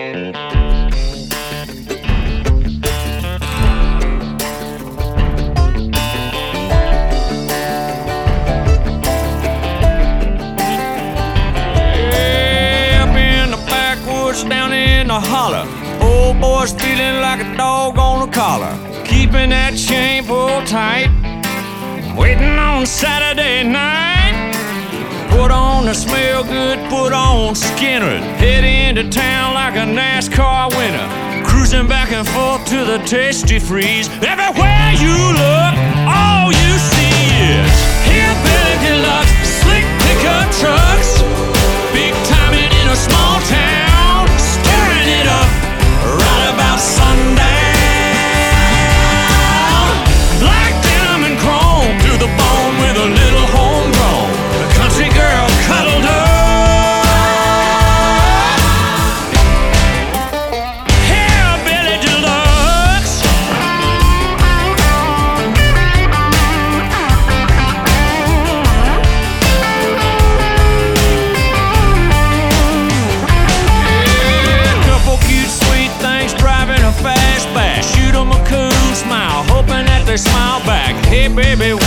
Down in the holler, old boy's feeling like a dog on a collar, keeping that chain pulled tight, waiting on Saturday night. Put on the smell good, put on Skinner, head into town like a NASCAR winner, cruising back and forth to the Tasty Freeze. Everywhere you look, all you see is hillbilly deluxe, slick pickup trucks, big timing in a small town. It up right about sundown. Black denim and chrome to the bone with a little homegrown. The country girl cuddled up. Hillbilly deluxe. Driving a fastback, shoot 'em a cool smile, hoping that they smile back. Hey baby,